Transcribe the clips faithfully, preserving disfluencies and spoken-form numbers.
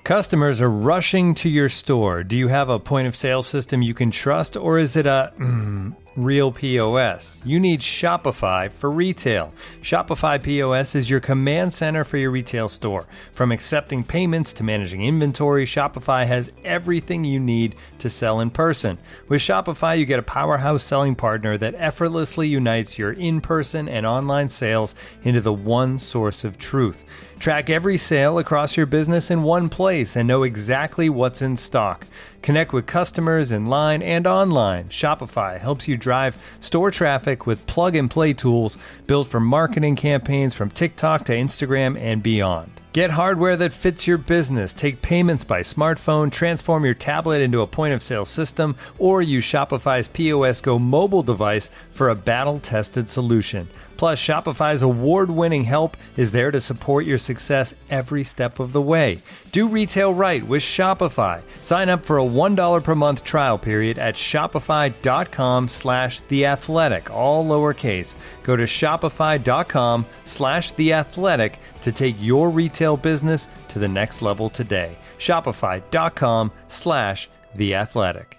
Customers are rushing to your store. Do you have a point of sale system you can trust, or is it a mm, real P O S? You need Shopify for retail. Shopify P O S is your command center for your retail store. From accepting payments to managing inventory, Shopify has everything you need to sell in person. With Shopify, you get a powerhouse selling partner that effortlessly unites your in-person and online sales into the one source of truth. Track every sale across your business in one place and know exactly what's in stock. Connect with customers in line and online. Shopify helps you drive store traffic with plug-and-play tools built for marketing campaigns from TikTok to Instagram and beyond. Get hardware that fits your business. Take payments by smartphone, transform your tablet into a point-of-sale system, or use Shopify's P O S Go mobile device for a battle-tested solution. Plus, Shopify's award-winning help is there to support your success every step of the way. Do retail right with Shopify. Sign up for a one dollar per month trial period at shopify.com slash theathletic, all lowercase. Go to shopify.com slash theathletic to take your retail business to the next level today. Shopify.com slash theathletic.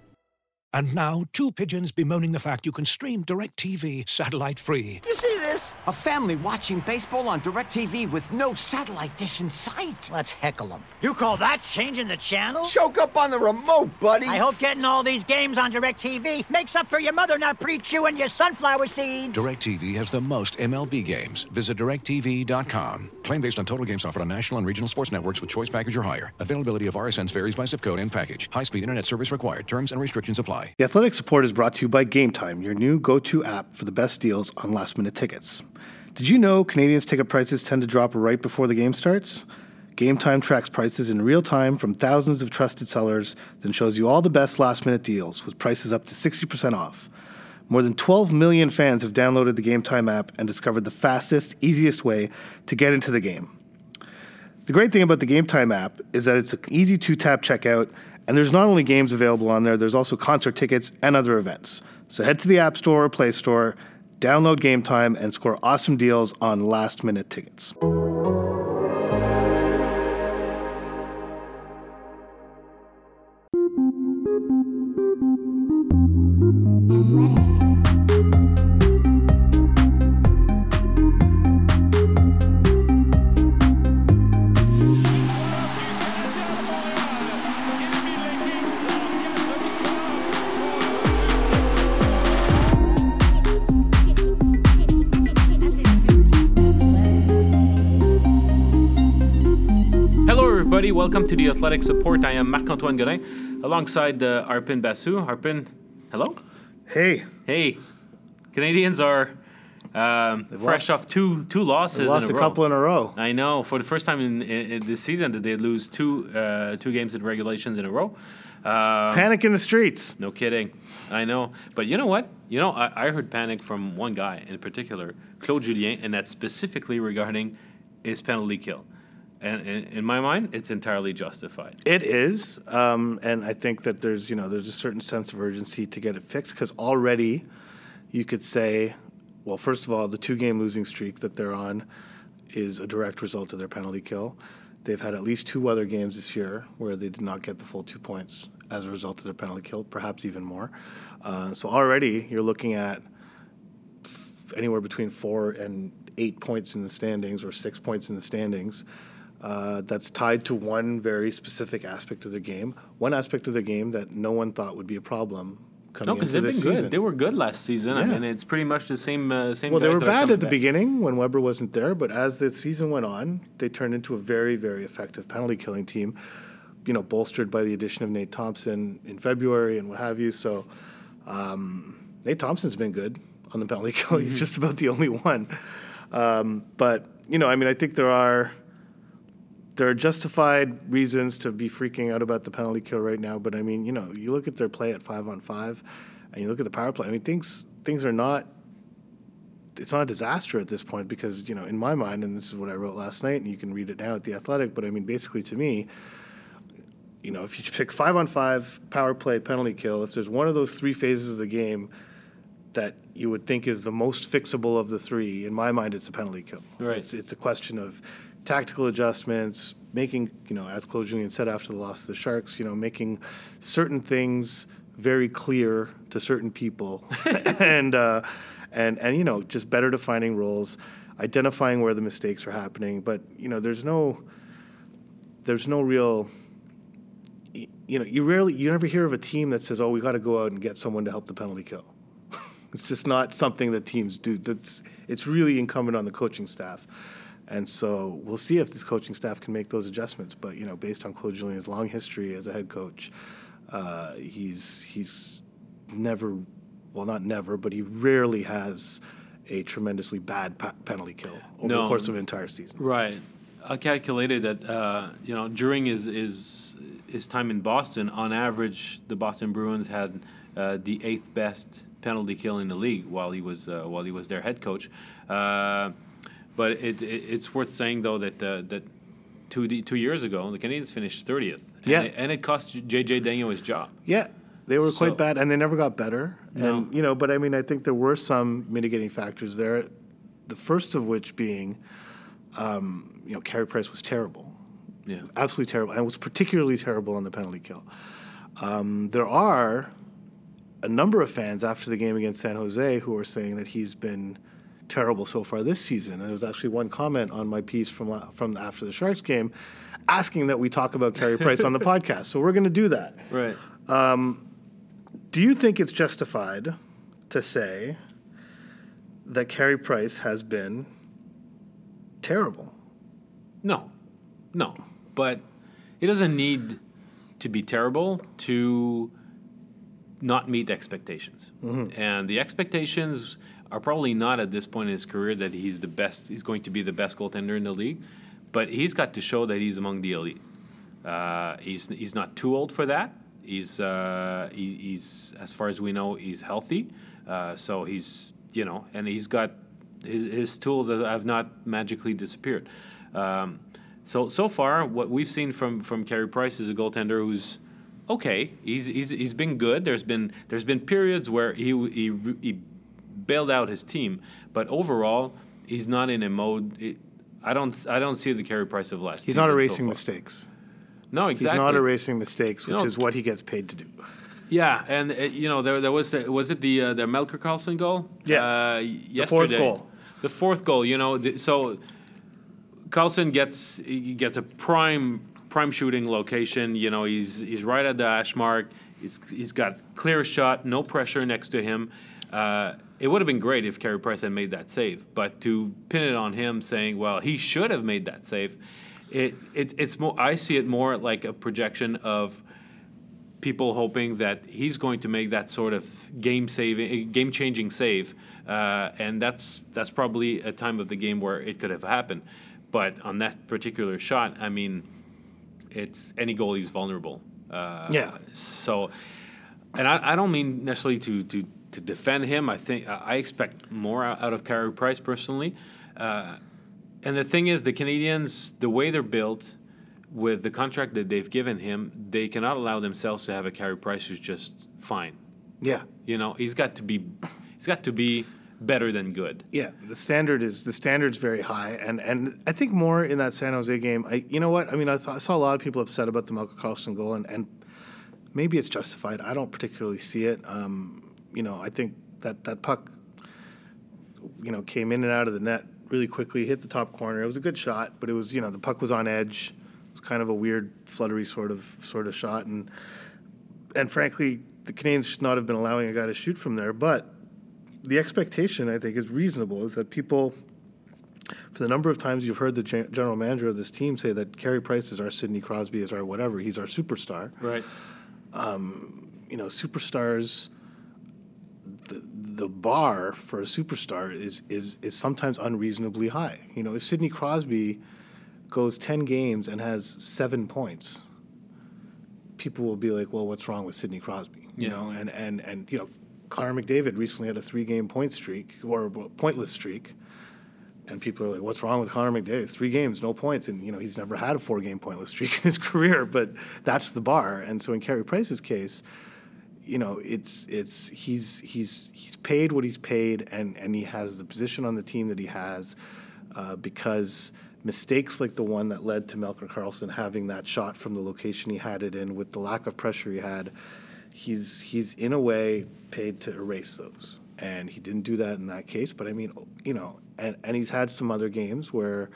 And now, two pigeons bemoaning the fact you can stream DirecTV satellite-free. You see this? A family watching baseball on DirecTV with no satellite dish in sight. Let's heckle them. You call that changing the channel? Choke up on the remote, buddy. I hope getting all these games on DirecTV makes up for your mother not pre-chewing your sunflower seeds. DirecTV has the most M L B games. Visit direct T V dot com. Claim based on total games offered on national and regional sports networks with choice package or higher. Availability of R S Ns varies by zip code and package. High-speed internet service required. Terms and restrictions apply. The Athletic Support is brought to you by Game Time, your new go-to app for the best deals on last-minute tickets. Did you know Canadians' ticket prices tend to drop right before the game starts? Game Time tracks prices in real time from thousands of trusted sellers, then shows you all the best last-minute deals with prices up to sixty percent off. More than twelve million fans have downloaded the Game Time app and discovered the fastest, easiest way to get into the game. The great thing about the Game Time app is that it's an easy two-tap checkout, and there's not only games available on there, there's also concert tickets and other events. So head to the App Store or Play Store, download Game Time, and score awesome deals on last-minute tickets. Welcome to the Athletic Support. I am Marc-Antoine Godin, alongside uh, Arpin Basu. Arpin, hello. Hey. Hey. Canadians are um, fresh lost, off two two losses. They lost in a, a row. couple in a row. I know. For the first time in, in, in this season, did they lose two uh, two games in regulations in a row? Um, panic in the streets. No kidding. I know. But you know what? You know, I, I heard panic from one guy in particular, Claude Julien, and that's specifically regarding his penalty kill. And in my mind, it's entirely justified. It is, um, and I think that there's, you know, there's a certain sense of urgency to get it fixed because already you could say, well, first of all, the two-game losing streak that they're on is a direct result of their penalty kill. They've had at least two other games this year where they did not get the full two points as a result of their penalty kill, perhaps even more. Uh, so already you're looking at anywhere between four and eight points in the standings or six points in the standings. Uh, that's tied to one very specific aspect of their game, one aspect of their game that no one thought would be a problem coming no, into because they've this been season. good. They were good last season. Yeah. I mean, it's pretty much the same. Uh, same. Well, they guys were that are bad coming at the back. beginning when Weber wasn't there, but as the season went on, they turned into a very, very effective penalty killing team. You know, bolstered by the addition of Nate Thompson in February and what have you. So um, Nate Thompson's been good on the penalty kill. He's just about the only one. Um, but you know, I mean, I think there are. There are justified reasons to be freaking out about the penalty kill right now, but I mean, you know, you look at their play at five on five, and you look at the power play. I mean, things things are not. It's not a disaster at this point because, you know, in my mind, and this is what I wrote last night, and you can read it now at The Athletic. But I mean, basically, to me, you know, if you pick five on five, power play, penalty kill, if there's one of those three phases of the game that you would think is the most fixable of the three, in my mind, it's a penalty kill. Right. It's it's a question of tactical adjustments, making, you know, as Claude Julien said after the loss to the Sharks, you know, making certain things very clear to certain people, and uh, and and you know, just better defining roles, identifying where the mistakes are happening. But you know, there's no there's no real. You know, you rarely, you never hear of a team that says, "Oh, we got to go out and get someone to help the penalty kill." It's just not something that teams do. That's it's really incumbent on the coaching staff, and so we'll see if this coaching staff can make those adjustments. But you know, based on Claude Julien's long history as a head coach, uh, he's he's never, well, not never, but he rarely has a tremendously bad pa- penalty kill over No. the course of an entire season. Right. I calculated that uh, you know during his, his his time in Boston, on average, the Boston Bruins had uh, the eighth best penalty kill in the league while he was uh, while he was their head coach. Uh, but it, it, it's worth saying though that uh, that two two years ago the Canadiens finished thirtieth. And Yeah. it, and it cost J J Daigneault his job. Yeah, they were So- quite bad, and they never got better. No. And you know, but I mean, I think there were some mitigating factors there. The first of which being, um, you know, Carey Price was terrible, Yeah. absolutely terrible, and was particularly terrible on the penalty kill. Um, there are a number of fans after the game against San Jose who are saying that he's been terrible so far this season. And there was actually one comment on my piece from la- from after the Sharks game asking that we talk about Carey Price on the podcast. So we're going to do that. Right. Do you think it's justified to say that Carey Price has been terrible? No, no. But it doesn't need to be terrible to not meet expectations. Mm-hmm. And the expectations are probably not at this point in his career that he's the best. He's going to be the best goaltender in the league, but he's got to show that he's among the elite. Uh, he's he's not too old for that. He's uh, he, he's as far as we know, he's healthy. Uh, so he's you know, and he's got his, his tools have not magically disappeared. Um, so so far, what we've seen from from Carey Price is a goaltender who's okay. He's he's he's been good. There's been there's been periods where he he he bailed out his team, but overall, he's not in a mode. It, I don't I don't see the Carey Price of last. He's season not so erasing far. mistakes. No, exactly. He's not erasing mistakes, which You know, is what he gets paid to do. Yeah, and uh, you know there there was the, was it the uh, the Melker Karlsson goal? Yeah. uh, The fourth yesterday. goal. The fourth goal. You know, the, so Karlsson gets he gets a prime prime shooting location. You know, he's he's right at the hash mark. He's he's got clear shot, no pressure next to him. Uh, it would have been great if Carey Price had made that save, but to pin it on him, saying, "Well, he should have made that save," it, it it's more. I see it more like a projection of people hoping that he's going to make that sort of game saving, game changing save, uh, and that's that's probably a time of the game where it could have happened. But on that particular shot, I mean, it's any goalie's vulnerable. Uh, Yeah. So, and I, I don't mean necessarily to to. to defend him. I think I expect more out of Carey Price personally. Uh, and the thing is, the Canadiens, the way they're built, with the contract that they've given him, they cannot allow themselves to have a Carey Price who's just fine. Yeah. You know, he's got to be, he's got to be better than good. Yeah, the standard is the standard's very high, and, and I think more in that San Jose game. I you know what I mean. I, th- I saw a lot of people upset about the Melker Karlsson goal, and, and maybe it's justified. I don't particularly see it. Um, you know, I think that that puck, you know, came in and out of the net really quickly, hit the top corner. It was a good shot, but it was, you know, the puck was on edge. It was kind of a weird, fluttery sort of sort of shot, and and frankly, the Canadiens should not have been allowing a guy to shoot from there. But the expectation, I think, is reasonable. Is that people, for the number of times you've heard the gen- general manager of this team say that Carey Price is our Sidney Crosby, is our whatever, he's our superstar. Right. You know, superstars. The, the bar for a superstar is, is is sometimes unreasonably high. You know, if Sidney Crosby goes ten games and has seven points, people will be like, well, what's wrong with Sidney Crosby? You Yeah. know, and, and, and, you know, Connor McDavid recently had a three-game point streak, or a pointless streak, and people are like, what's wrong with Connor McDavid? Three games, no points, and, you know, he's never had a four-game pointless streak in his career, but that's the bar. And so in Carey Price's case, you know, it's it's he's he's he's paid what he's paid, and, and he has the position on the team that he has uh, because mistakes like the one that led to Melker Karlsson having that shot from the location he had it in with the lack of pressure he had, he's he's in a way paid to erase those. And he didn't do that in that case. But I mean, you know, and, and he's had some other games where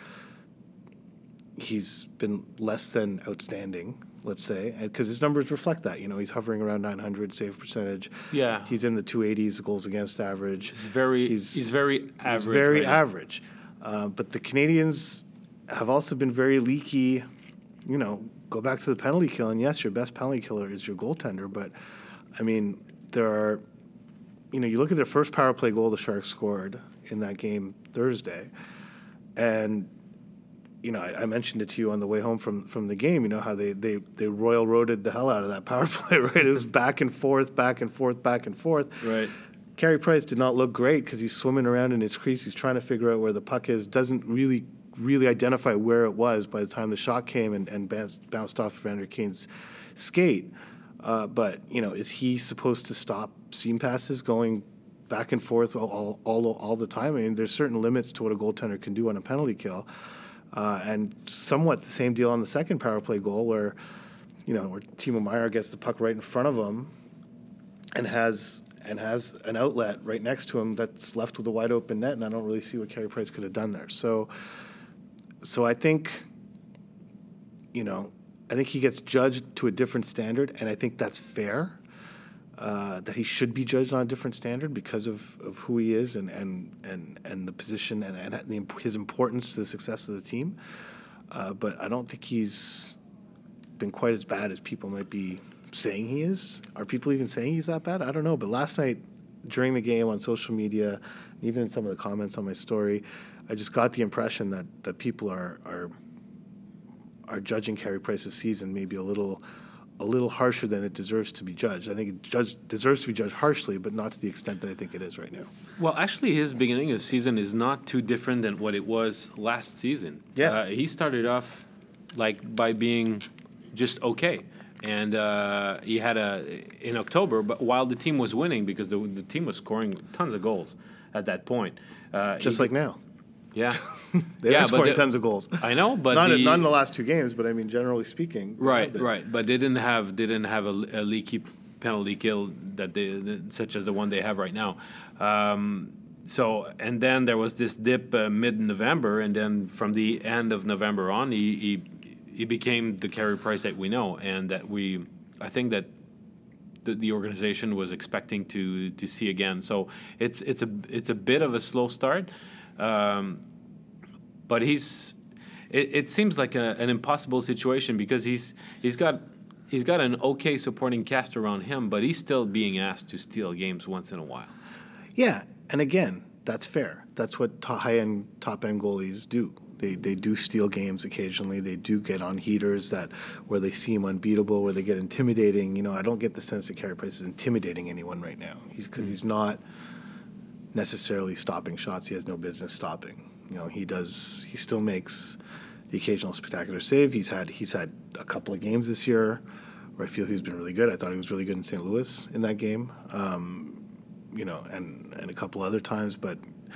he's been less than outstanding, let's say, because his numbers reflect that. You know, he's hovering around nine hundred save percentage. Yeah. He's in the two eighties goals against average. He's very, he's, he's very average. He's very right average. Uh, but the Canadians have also been very leaky. You know, go back to the penalty kill, and yes, your best penalty killer is your goaltender. But, I mean, there are, you know, you look at their first power play goal the Sharks scored in that game Thursday, and you know, I, I mentioned it to you on the way home from, from the game, you know, how they, they, they royal roaded the hell out of that power play, right? It was back and forth, back and forth, back and forth. Right. Carey Price did not look great because he's swimming around in his crease. He's trying to figure out where the puck is, doesn't really really identify where it was by the time the shot came and, and bounced, bounced off Vander Kane's skate. Uh, but, you know, is he supposed to stop seam passes going back and forth all, all, all, all the time? I mean, there's certain limits to what a goaltender can do on a penalty kill. Uh, and somewhat the same deal on the second power play goal where, you know, where Timo Meier gets the puck right in front of him and has and has an outlet right next to him that's left with a wide open net, and I don't really see what Carey Price could have done there. So, so I think, you know, I think he gets judged to a different standard, and I think that's fair. Uh, that he should be judged on a different standard because of, of who he is and, and, and, and the position and, and the, his importance to the success of the team. Uh, but I don't think he's been quite as bad as people might be saying he is. Are people even saying he's that bad? I don't know. But last night during the game on social media, even in some of the comments on my story, I just got the impression that, that people are, are are judging Carey Price's season maybe a little a little harsher than it deserves to be judged. I think it judge, deserves to be judged harshly, but not to the extent that I think it is right now. Well, actually, his beginning of season is not too different than what it was last season. Yeah. Uh, he started off like by being just okay. And uh, he had a in October, but while the team was winning, because the, the team was scoring tons of goals at that point. Uh, Just he, like now. Yeah. They've yeah, been scoring the, tons of goals. I know, but not, the, in, not in the last two games, but I mean, generally speaking. Right, right. But they didn't have they didn't have a, a leaky penalty kill that they the, such as the one they have right now. Um, so and then there was this dip uh, mid-November, and then from the end of November on, he he, he became the Carey Price that we know, and that we I think that the, the organization was expecting to to see again. So it's it's a it's a bit of a slow start. Um, but he's, it, it seems like a, an impossible situation because he's he's got he's got an okay supporting cast around him, but he's still being asked to steal games once in a while. Yeah, and again, that's fair. That's what to- high-end, top-end goalies do. They they do steal games occasionally. They do get on heaters that where they seem unbeatable, where they get intimidating. You know, I don't get the sense that Carey Price is intimidating anyone right now. He's because he's not necessarily stopping shots he has no business stopping. You know, he does. He still makes the occasional spectacular save. He's had he's had a couple of games this year where I feel he's been really good. I thought he was really good in Saint Louis in that game. Um, you know, and and a couple other times, but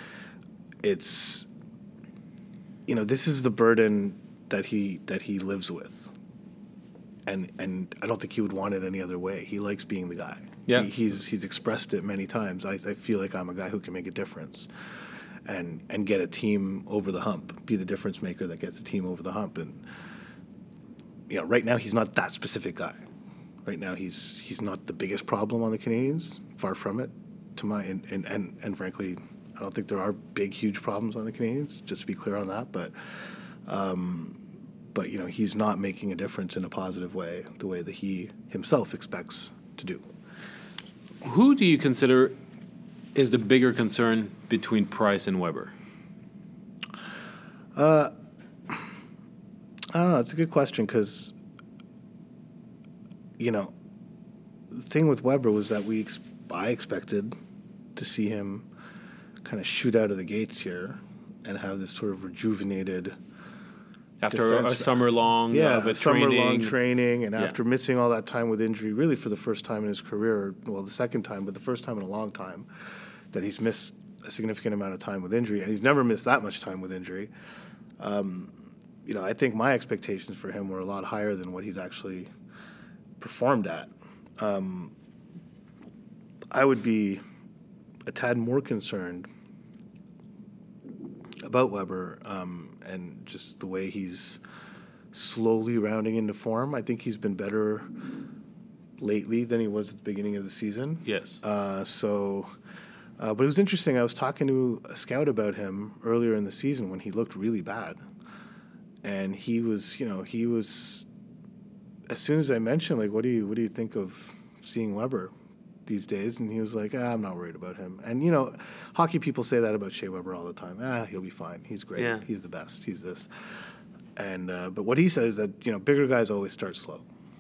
it's, you know, this is the burden that he that he lives with, and and I don't think he would want it any other way. He likes being the guy. Yeah, he, he's he's expressed it many times. I, I feel like I'm a guy who can make a difference, and and get a team over the hump, be the difference maker that gets the team over the hump. And you know, right now he's not that specific guy. Right now he's he's not the biggest problem on the Canadians. Far from it, to my and and and, and frankly, I don't think there are big, huge problems on the Canadians. Just to be clear on that, but. Um, But, you know, he's not making a difference in a positive way, the way that he himself expects to do. Who do you consider is the bigger concern between Price and Weber? Uh, I don't know. It's a good question because, you know, the thing with Weber was that we ex- I expected to see him kind of shoot out of the gates here and have this sort of rejuvenated After defense. a summer long yeah, of a summer training. long training, and Yeah. after missing all that time with injury, really for the first time in his career, well, the second time, but the first time in a long time, that he's missed a significant amount of time with injury, and he's never missed that much time with injury. Um, you know, I think my expectations for him were a lot higher than what he's actually performed at. Um, I would be a tad more concerned about Weber um, and just the way he's slowly rounding into form. I think he's been better lately than he was at the beginning of the season. Yes. Uh, so, uh, but it was interesting. I was talking to a scout about him earlier in the season when he looked really bad. And he was, you know, he was, as soon as I mentioned, like, what do you, what do you think of seeing Weber these days? And he was like, ah, I'm not worried about him. And, you know, hockey people say that about Shea Weber all the time. Ah, he'll be fine. He's great. Yeah. He's the best. He's this. And, uh, but what he says is that, you know, bigger guys always start slow.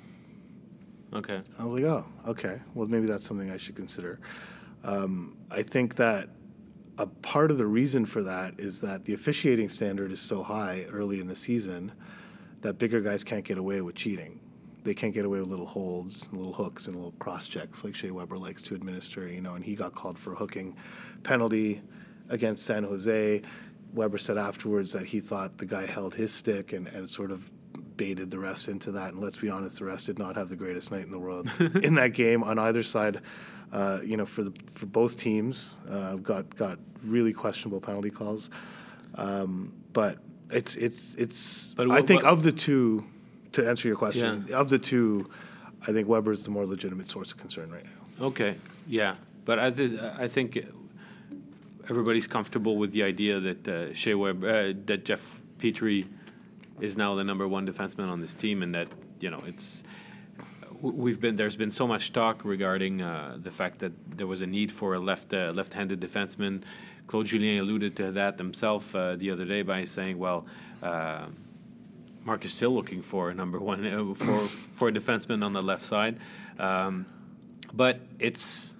Okay. I was like, oh, okay. Well, maybe that's something I should consider. Um, I think that a part of the reason for that is that the officiating standard is so high early in the season that bigger guys can't get away with cheating. They can't get away with little holds, little hooks, and little cross checks like Shea Weber likes to administer. You know, and he got called for a hooking penalty against San Jose. Weber said afterwards that he thought the guy held his stick and, and sort of baited the refs into that. And let's be honest, the refs did not have the greatest night in the world in that game on either side. Uh, you know, for the for both teams, uh, got got really questionable penalty calls. Um, but it's it's it's. But I what- think what- of the two, to answer your question, Yeah. of the two, I think Weber's the more legitimate source of concern right now. Okay. Yeah. But I, th- I think everybody's comfortable with the idea that uh, Shea Weber, uh, that Jeff Petrie is now the number one defenseman on this team, and that, you know, it's we've been there's been so much talk regarding uh, the fact that there was a need for a left uh, left-handed defenseman. Claude Julien alluded to that himself uh, the other day by saying, "Well, uh, Mark is still looking for a number one uh, for for a defenseman on the left side," um, but it's.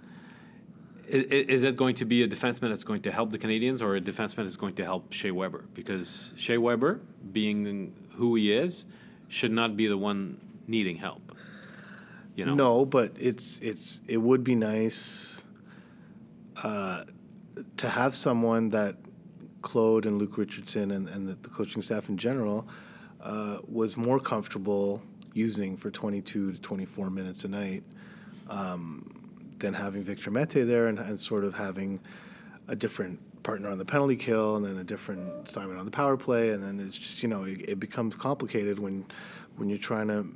Is it going to be a defenseman that's going to help the Canadians, or a defenseman that's going to help Shea Weber? Because Shea Weber, being who he is, should not be the one needing help. You know? No, but it's it's it would be nice uh, to have someone that Claude and Luke Richardson and, and the, the coaching staff in general uh, was more comfortable using for twenty-two to twenty-four minutes a night. Um, than having Victor Mete there and, and sort of having a different partner on the penalty kill and then a different assignment on the power play. And then it's just, you know, it, it becomes complicated when when you're trying to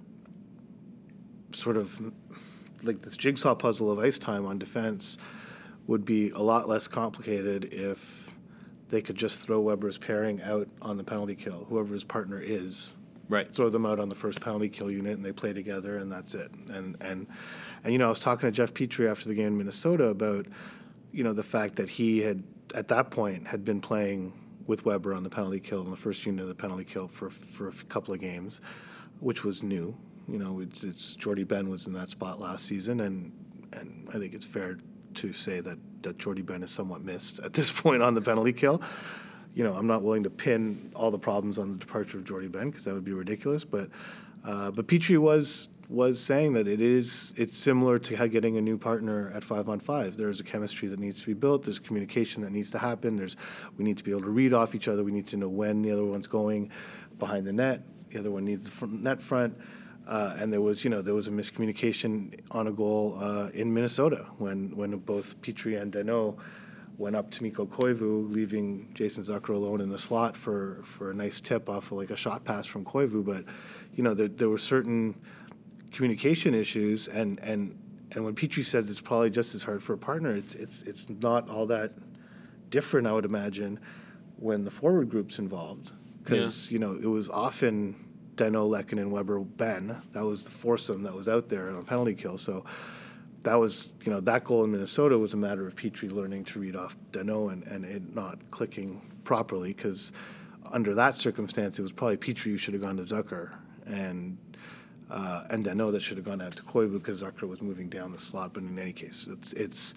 sort of, like this jigsaw puzzle of ice time on defense would be a lot less complicated if they could just throw Weber's pairing out on the penalty kill, whoever his partner is. Right. Throw them out on the first penalty kill unit, and they play together, and that's it. And and and you know, I was talking to Jeff Petrie after the game in Minnesota about, you know, the fact that he had at that point had been playing with Weber on the penalty kill in the first unit of the penalty kill for for a couple of games, which was new. You know, it's, it's Jordy Ben was in that spot last season, and and I think it's fair to say that that Jordy Ben is somewhat missed at this point on the penalty kill. You know, I'm not willing to pin all the problems on the departure of Jordy Ben because that would be ridiculous. But uh, but Petrie was was saying that it is it's similar to how getting a new partner at five on five. There's a chemistry that needs to be built. There's communication that needs to happen. There's we need to be able to read off each other. We need to know when the other one's going behind the net. The other one needs the front, net front. Uh, and there was, you know, there was a miscommunication on a goal uh, in Minnesota when when both Petrie and Danault went up to Mikko Koivu, leaving Jason Zucker alone in the slot for, for a nice tip off of like a shot pass from Koivu. But, you know, there, there were certain communication issues, and, and, and when Petrie says it's probably just as hard for a partner, it's it's it's not all that different, I would imagine, when the forward group's involved. Because, yeah. you know, it was often Danault, Lehkonen, Weber, Ben. That was the foursome that was out there on a penalty kill. So that was, you know, that goal in Minnesota was a matter of Petrie learning to read off Danault and, and it not clicking properly, because under that circumstance, it was probably Petrie who should have gone to Zucker and uh, and Danault that should have gone out to Koivu because Zucker was moving down the slot. But in any case, it's it's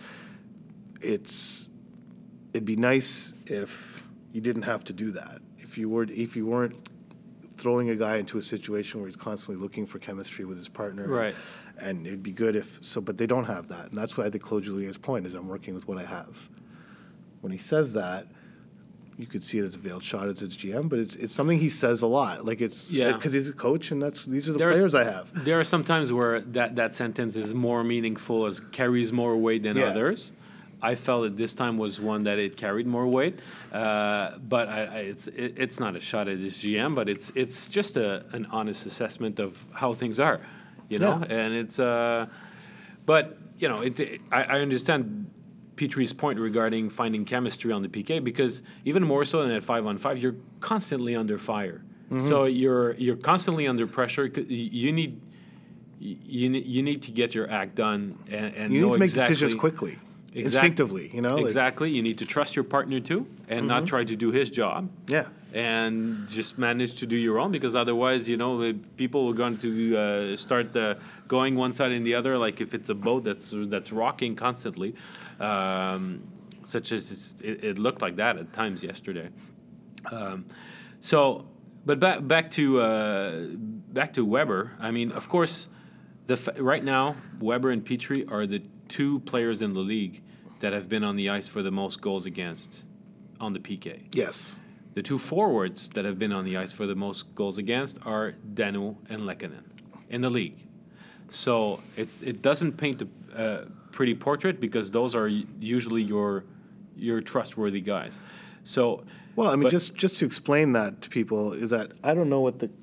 it's it'd be nice if you didn't have to do that. If you were if you weren't throwing a guy into a situation where he's constantly looking for chemistry with his partner. Right. And it'd be good if so, but they don't have that, and that's why I think Claude Julien's point is I'm working with what I have. When he says that, you could see it as a veiled shot as its G M, but it's it's something he says a lot. Like it's Yeah. because he's a coach, and that's these are the There's- players I have. There are some times where that, that sentence is more meaningful, as carries more weight than Yeah. others. I felt that this time was one that it carried more weight, uh, but I, I, it's it, it's not a shot at his G M, but it's it's just a, an honest assessment of how things are, you know. Yeah. And it's, uh, but you know, it, it, I, I understand Petrie's point regarding finding chemistry on the P K, because even more so than at five on five, you're constantly under fire. Mm-hmm. So you're you're constantly under pressure. 'Cause y- You need you need you need to get your act done and, and You know need to make exactly, decisions quickly, Exact- instinctively. You know, like- exactly. You need to trust your partner too, and not try to do his job. yeah. And just manage to do your own, because otherwise, you know, the people are going to uh, start uh, going one side and the other. Like if it's a boat that's that's rocking constantly, um, such as it's, it, it looked like that at times yesterday. Um, so, but back back to uh, back to Weber. I mean, of course, the f- right now Weber and Petrie are the two players in the league that have been on the ice for the most goals against on the P K. Yes. The two forwards that have been on the ice for the most goals against are Danault and Lehkonen in the league. So it's it doesn't paint a uh, pretty portrait, because those are usually your your trustworthy guys. So Well, I mean, but- just just to explain that to people is that I don't know what the.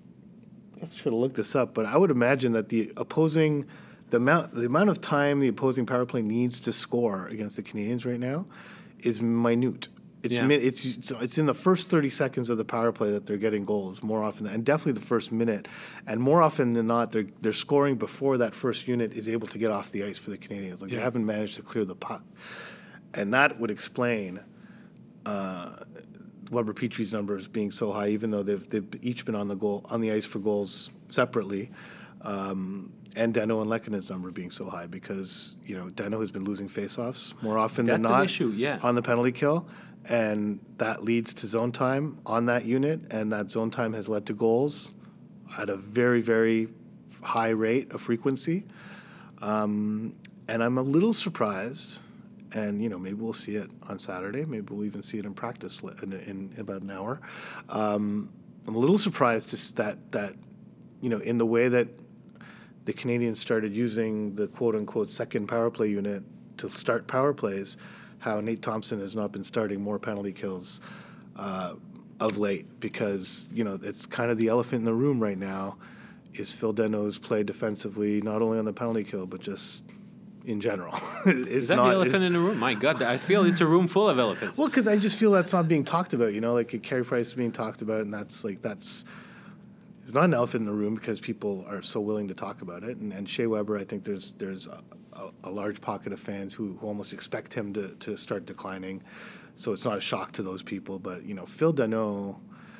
I should have looked this up, but I would imagine that the opposing, the amount the amount of time the opposing power play needs to score against the Canadians right now, is minute. It's Yeah. mi- it's it's it's in the first thirty seconds of the power play that they're getting goals more often, and definitely the first minute, and more often than not, they're they're scoring before that first unit is able to get off the ice for the Canadians. Like Yeah. they haven't managed to clear the puck, and that would explain. Uh, Weber Petrie's numbers being so high, even though they've they've each been on the goal on the ice for goals separately, um, and Danault and Lehkonen's number being so high, because you know Danault has been losing faceoffs more often than That's an not issue, yeah. on the penalty kill, and that leads to zone time on that unit, and that zone time has led to goals at a very very high rate of frequency, um, and I'm a little surprised. And, you know, maybe we'll see it on Saturday. Maybe we'll even see it in practice li- in, in, in about an hour. Um, I'm a little surprised to s- that, that, you know, in the way that the Canadians started using the quote-unquote second power play unit to start power plays, how Nate Thompson has not been starting more penalty kills uh, of late, because, you know, it's kind of the elephant in the room right now is Phil Danault's play defensively, not only on the penalty kill, but just in general. It's is that not, the elephant in the room? My God, I feel it's a room full of elephants. Well, because I just feel that's not being talked about. You know, like Carey Price is being talked about, and that's like that's it's not an elephant in the room because people are so willing to talk about it. And, and Shea Weber, I think there's there's a, a, a large pocket of fans who, who almost expect him to, to start declining. So it's not a shock to those people. But you know, Phil Danault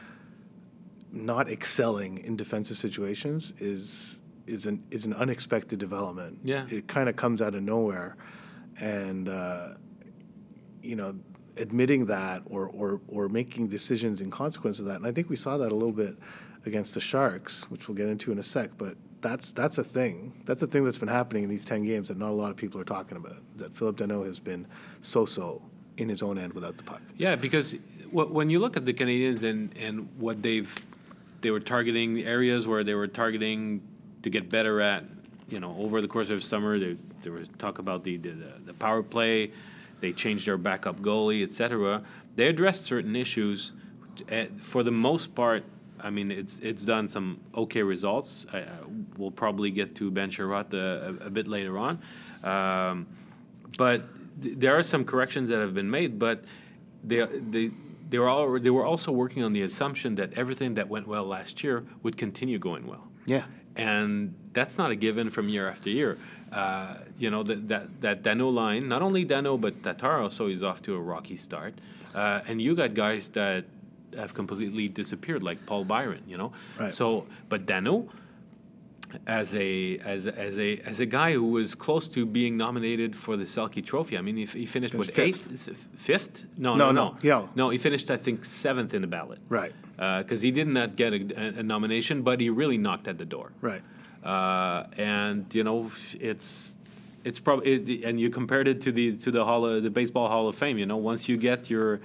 not excelling in defensive situations is. is an is an unexpected development. Yeah. It kind of comes out of nowhere, and uh, you know, admitting that or, or or making decisions in consequence of that. And I think we saw that a little bit against the Sharks, which we'll get into in a sec. But that's that's a thing. That's a thing that's been happening in these ten games that not a lot of people are talking about. That Philip Danault has been so-so in his own end without the puck. Yeah, because w- when you look at the Canadians and, and what they've they were targeting, the areas where they were targeting to get better at, you know, over the course of summer, there there was talk about the, the the power play. They changed their backup goalie, et cetera. They addressed certain issues. Uh, for the most part, I mean, it's it's done some okay results. I, I, we'll probably get to Ben Sherratt a, a bit later on, um, but th- there are some corrections that have been made. But they they they were all they were also working on the assumption that everything that went well last year would continue going well. Yeah. And that's not a given from year after year. Uh, you know, that that that Danault line, not only Danault, but Tatar also is off to a rocky start. Uh, and you got guys that have completely disappeared, like Paul Byron, you know? Right. So, but Danault, as a as a, as a as a guy who was close to being nominated for the Selke Trophy. I mean, he, he finished what, fifth. eighth, Is it fifth? No, No, no, no, no, yeah. no. He finished, I think, seventh in the ballot. Right. Because he did not get a, a, a nomination, but he really knocked at the door. Right. Uh, and you know, it's it's probably it, and you compared it to the to the hall of, the baseball Hall of Fame. You know, once you get your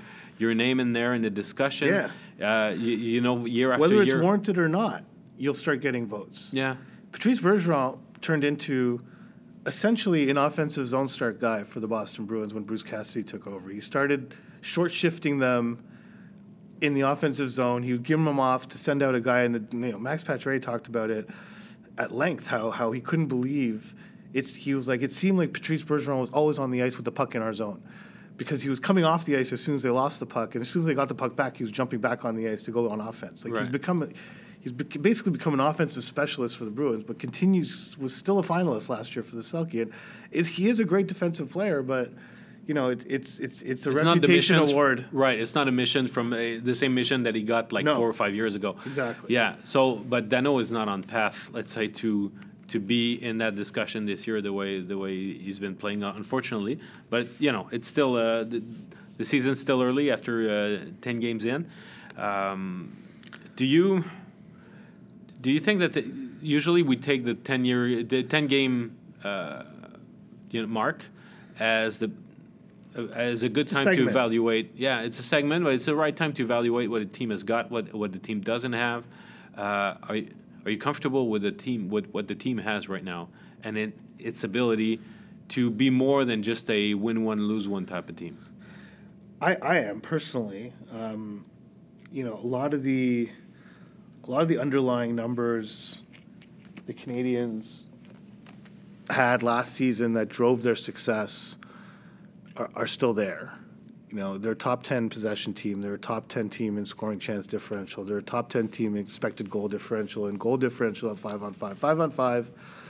your name in there in the discussion. Yeah. Uh, you, you know, year after Whether year. it's warranted or not, you'll start getting votes. Yeah. Patrice Bergeron turned into essentially an offensive zone start guy for the Boston Bruins when Bruce Cassidy took over. He started short shifting them in the offensive zone. He would give them off to send out a guy. And you know, Max Pacioretty talked about it at length, how how he couldn't believe it's. He was like, it seemed like Patrice Bergeron was always on the ice with the puck in our zone, because he was coming off the ice as soon as they lost the puck, and as soon as they got the puck back, he was jumping back on the ice to go on offense. Like Right. he's become. He's basically become an offensive specialist for the Bruins, but continues was still a finalist last year for the Selke. And is he is a great defensive player, but you know it, it's it's it's a It's not the reputation missions- award. Right. It's not a mission from a, the same mission that he got like No. four or five years ago. Exactly. Yeah. So, but Danault is not on path, let's say, to to be in that discussion this year the way the way he's been playing, uh, unfortunately. But you know, it's still uh, the, the season's still early after uh, ten games in. Um, do you do you think that the, usually we take the ten year the ten game uh, you know, mark as the as a good a time to segment. evaluate? Yeah, it's a segment, but it's the right time to evaluate what a team has got, what what the team doesn't have. Uh, are you, are you comfortable with the team, with what the team has right now, and it, its ability to be more than just a win one, lose one type of team? I, I am personally. Um, you know, a lot of the a lot of the underlying numbers the Canadians had last season that drove their success are, are still there. You know, they're a top ten possession team. They're a top ten team in scoring chance differential. They're a top ten team in expected goal differential and goal differential at five on five. Five on five,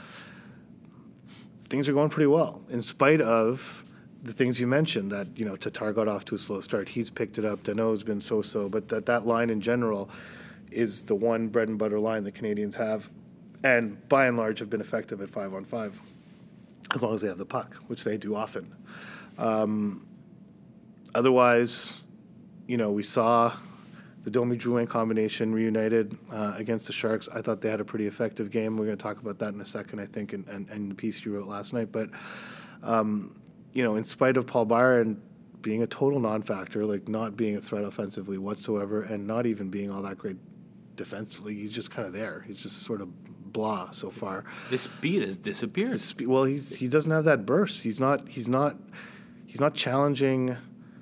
things are going pretty well in spite of the things you mentioned. That, you know, Tatar got off to a slow start. He's picked it up. Danault's been so-so. But that, that line in general is the one bread and butter line the Canadians have, and by and large have been effective at five on five, as long as they have the puck, which they do often. Um, otherwise, you know, we saw the Domi-Drouin combination reunited uh, against the Sharks. I thought they had a pretty effective game. We're going to talk about that in a second, I think, and, and, and the piece you wrote last night. But, um, you know, in spite of Paul Byron being a total non-factor, like not being a threat offensively whatsoever, and not even being all that great defensively, he's just kind of there. He's just sort of blah so far. His speed has disappeared. His spe- well, he's he doesn't have that burst. He's not he's not he's not challenging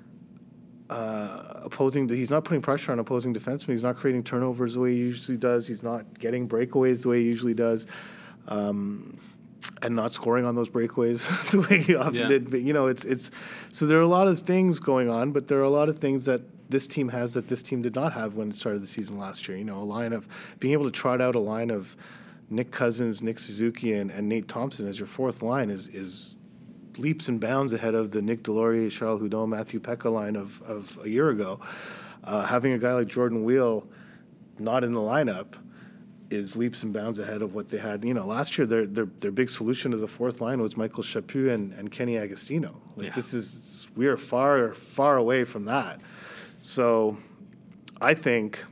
uh, opposing. He's not putting pressure on opposing defensemen. He's not creating turnovers the way he usually does. He's not getting breakaways the way he usually does, um, and not scoring on those breakaways the way he often Yeah. did. But you know, it's it's so there are a lot of things going on, but there are a lot of things that this team has that this team did not have when it started the season last year. You know, a line of being able to trot out a line of Nick Cousins, Nick Suzuki, and, and Nate Thompson as your fourth line is is leaps and bounds ahead of the Nick Delorier, Charles Hudon, Matthew Pekka line of, of a year ago. Uh, having a guy like Jordan Wheel not in the lineup is leaps and bounds ahead of what they had. You know, last year their their, their big solution to the fourth line was Michael Chaput and, and Kenny Agostino. Like Yeah. this is we are far far away from that. So I think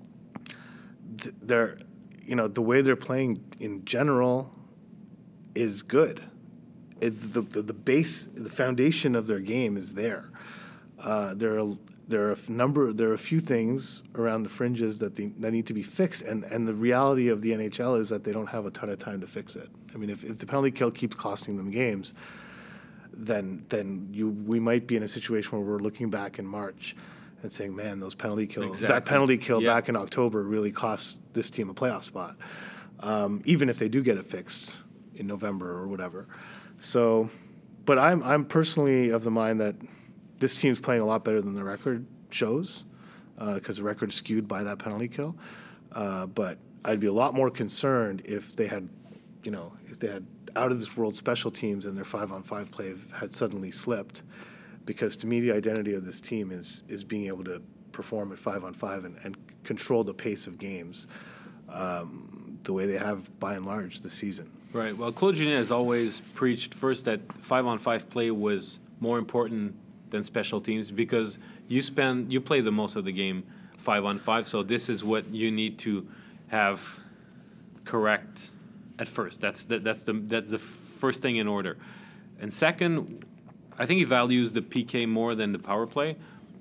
th- they're you know the way they're playing in general is good. It's the, the the base, the foundation of their game is there. Uh, there are there are a number, there are a few things around the fringes that they, that need to be fixed, and, and the reality of the N H L is that they don't have a ton of time to fix it. I mean, if, if the penalty kill keeps costing them games, then then you we might be in a situation where we're looking back in March and saying, man, those penalty kills, Exactly. that penalty kill Yeah. back in October really cost this team a playoff spot, um, even if they do get it fixed in November or whatever. So, but I'm I'm personally of the mind that this team's playing a lot better than the record shows, because uh, the record is skewed by that penalty kill. Uh, but I'd be a lot more concerned if they had, you know, if they had out of this world special teams and their five on five play had suddenly slipped, because to me the identity of this team is is being able to perform at five on five and, and control the pace of games um, the way they have by and large this season. Right. Well, Claude Julien has always preached first that five-on-five play was more important than special teams because you spend you play the most of the game five-on-five. So this is what you need to have correct at first. That's the, that's the that's the first thing in order. And second, I think he values the P K more than the power play.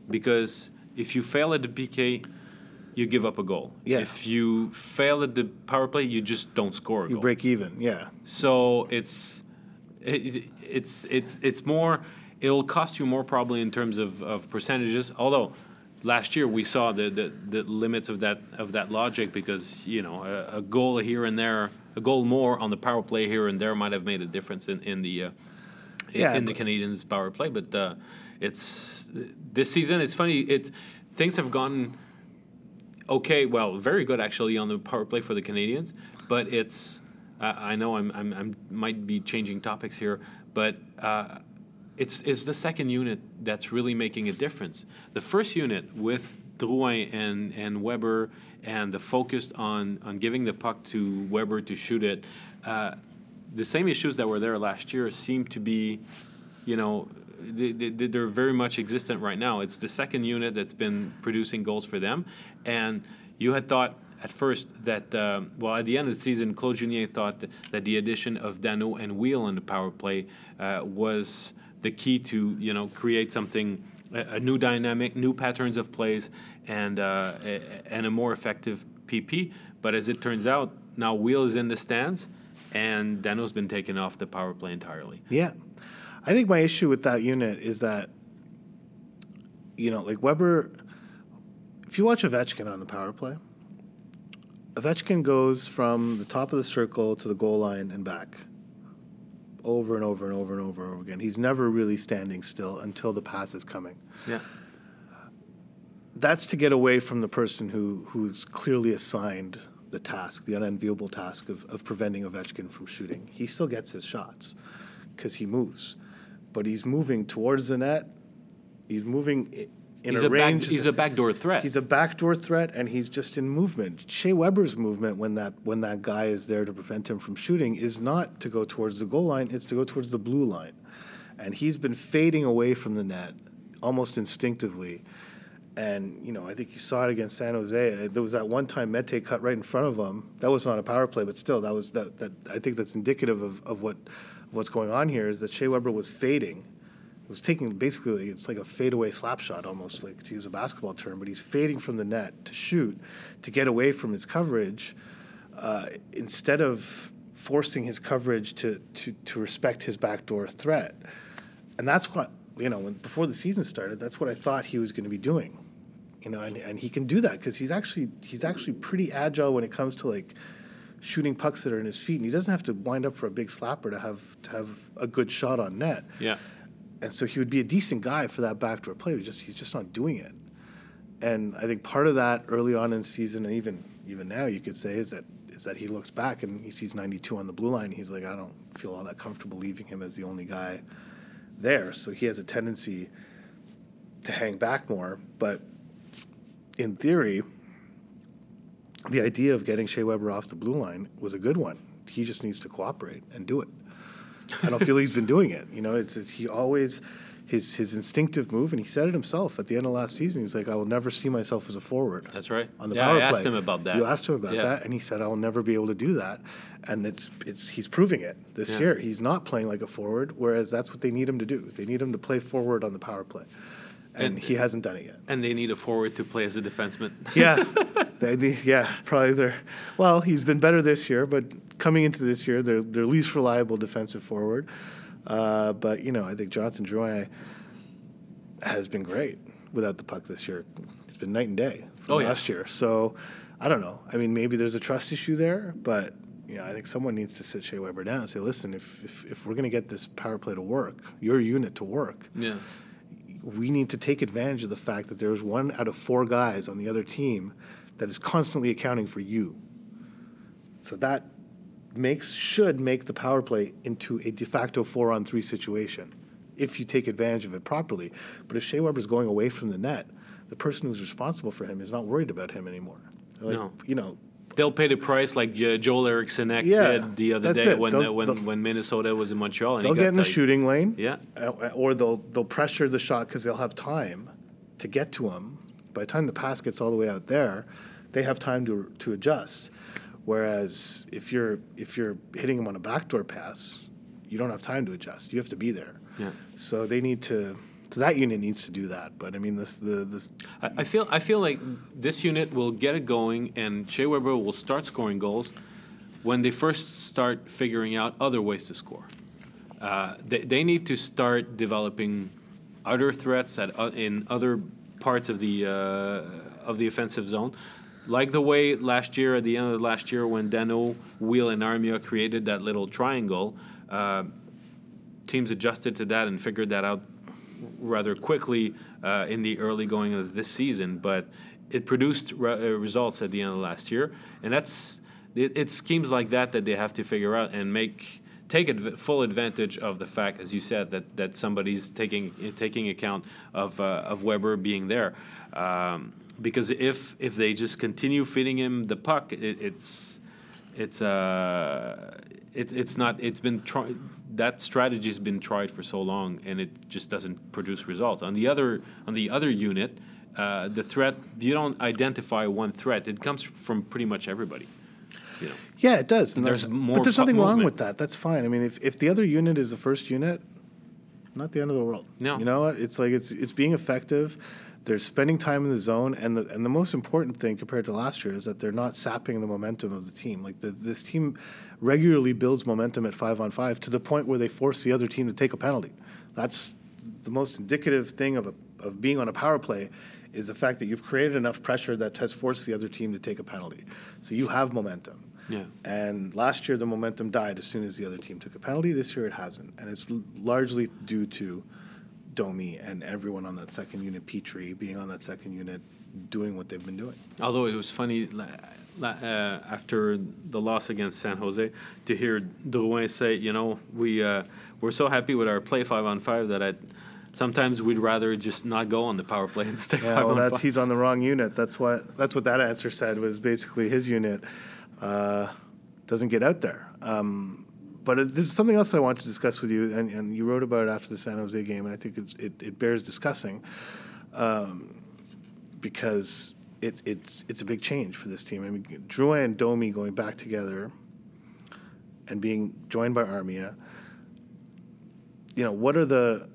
because if you fail at the P K, you give up a goal. Yeah. If you fail at the power play, you just don't score a You goal. break even, yeah. So it's it, it's it's it's more. It'll cost you more probably in terms of, of percentages. Although last year we saw the, the, the limits of that of that logic, because you know a, a goal here and there, a goal more on the power play here and there might have made a difference in in the uh, in, Yeah, in the but- Canadiens' power play. But uh, it's this season. It's funny. It things have gone okay. Well, very good actually on the power play for the Canadiens. But it's I I know I'm I'm, I'm might be changing topics here, but. Uh, It's it's the second unit that's really making a difference. The first unit with Drouin and, and Weber and the focus on, on giving the puck to Weber to shoot it, uh, the same issues that were there last year seem to be, you know, they, they, they're very much existent right now. It's the second unit that's been producing goals for them. And you had thought at first that, um, well, at the end of the season, Claude Julien thought that, that the addition of Dano and Wheel in the power play uh, was the key to, you know, create something, a, a new dynamic, new patterns of plays, and uh, a, and a more effective P P. But as it turns out, now Wheel is in the stands, and Dano's been taken off the power play entirely. Yeah. I think my issue with that unit is that, you know, like Weber, if you watch Ovechkin on the power play, Ovechkin goes from the top of the circle to the goal line and back. Over and over and over and over and over again. He's never really standing still until the pass is coming. Yeah. That's to get away from the person who who's clearly assigned the task, the unenviable task of, of preventing Ovechkin from shooting. He still gets his shots because he moves. But he's moving towards the net. He's moving i- in He's a a, back, range. he's a backdoor threat. He's a backdoor threat, and he's just in movement. Shea Weber's movement, when that when that guy is there to prevent him from shooting, is not to go towards the goal line. It's to go towards the blue line, and he's been fading away from the net almost instinctively. And you know, I think you saw it against San Jose. There was that one time Mete cut right in front of him. That was not a power play, but still, that was that. that I think that's indicative of, of what what's going on here. Is that Shea Weber was fading. Was taking basically, it's like a fadeaway slap shot almost, like to use a basketball term, but he's fading from the net to shoot, to get away from his coverage, uh, instead of forcing his coverage to, to, to respect his backdoor threat. And that's what, you know, when, before the season started, that's what I thought he was going to be doing. You know, and, and he can do that because he's actually he's actually pretty agile when it comes to like shooting pucks that are in his feet, and he doesn't have to wind up for a big slapper to have to have a good shot on net. yeah. And so he would be a decent guy for that backdoor play. But just he's just not doing it. And I think part of that early on in the season, and even even now, you could say, is that is that he looks back and he sees ninety-two on the blue line. He's like, I don't feel all that comfortable leaving him as the only guy there. So he has a tendency to hang back more. But in theory, the idea of getting Shea Weber off the blue line was a good one. He just needs to cooperate and do it. I don't feel he's been doing it. You know, it's, it's he always his his instinctive move, and he said it himself at the end of last season. He's like, I will never see myself as a forward. That's right. On the Yeah, power I asked play. him about that. You asked him about Yeah. that, and he said, I will never be able to do that. And it's it's he's proving it this Yeah. year. He's not playing like a forward, whereas that's what they need him to do. They need him to play forward on the power play, and, And- he hasn't done it yet. And they need a forward to play as a defenseman. Yeah, they, they- yeah, probably they're. Well, he's been better this year, but coming into this year, they're their least reliable defensive forward. Uh, but you know, I think Jonathan Drouin has been great without the puck this year. It's been night and day from Oh, yeah. last year. So I don't know. I mean, maybe there's a trust issue there, but you know, I think someone needs to sit Shea Weber down and say, listen, if if, if we're going to get this power play to work, your unit to work, yeah. we need to take advantage of the fact that there's one out of four guys on the other team that is constantly accounting for you. So that makes should make the power play into a de facto four-on-three situation if you take advantage of it properly. But if Shea Weber's going away from the net, the person who's responsible for him is not worried about him anymore. Like, No. You know, They'll pay the price like uh, Joel Eriksson Yeah, did the other that's day it. when They'll- uh, when they'll- when Minnesota was in Montreal. And they'll he get got in the like- shooting lane, Yeah. uh, or they'll they'll pressure the shot because they'll have time to get to him. By the time the pass gets all the way out there, they have time to to adjust. Whereas if you're if you're hitting him on a backdoor pass, you don't have time to adjust. You have to be there. Yeah. So they need to So that unit needs to do that. But I mean, this the this. I, I feel I feel like this unit will get it going, and Shea Weber will start scoring goals when they first start figuring out other ways to score. Uh, they they need to start developing other threats at uh, in other parts of the uh, of the offensive zone, like the way last year at the end of the last year when Danault, Wheel, and Armia created that little triangle. Uh, teams adjusted to that and figured that out rather quickly uh, in the early going of this season, but it produced re- uh, results at the end of last year, and that's it, it's schemes like that that they have to figure out and make take adv- full advantage of the fact, as you said, that, that somebody's taking taking account of uh, of Weber being there, um, because if if they just continue feeding him the puck, it, it's it's uh it's it's not it's been tried. That strategy has been tried for so long, and it just doesn't produce results. On the other on the other unit, uh, the threat, you don't identify one threat. It comes from pretty much everybody. You know. Yeah, it does. And there's there's, more but there's puck nothing wrong movement. with that. That's fine. I mean, if, if the other unit is the first unit, not the end of the world. No. You know what? It's like it's it's being effective. They're spending time in the zone, and the and the most important thing compared to last year is that they're not sapping the momentum of the team. Like the, this team regularly builds momentum at five on five to the point where they force the other team to take a penalty. That's the most indicative thing of a, of being on a power play, is the fact that you've created enough pressure that has forced the other team to take a penalty. So you have momentum. Yeah. And last year the momentum died as soon as the other team took a penalty. This year it hasn't, and it's l- largely due to Domi and everyone on that second unit, Petrie being on that second unit, doing what they've been doing. Although it was funny la- la- uh, after the loss against San Jose to hear Drouin say, you know, we uh, we're so happy with our play five on five that I, sometimes we'd rather just not go on the power play and stay Yeah, five well, on that's five. he's on the wrong unit. That's what that's what that answer said, was basically his unit uh, doesn't get out there. Um, But it, this is something else I want to discuss with you, and, and you wrote about it after the San Jose game, and I think it's, it, it bears discussing um, because it, it's it's a big change for this team. I mean, Drouin and Domi going back together and being joined by Armia, you know, what are the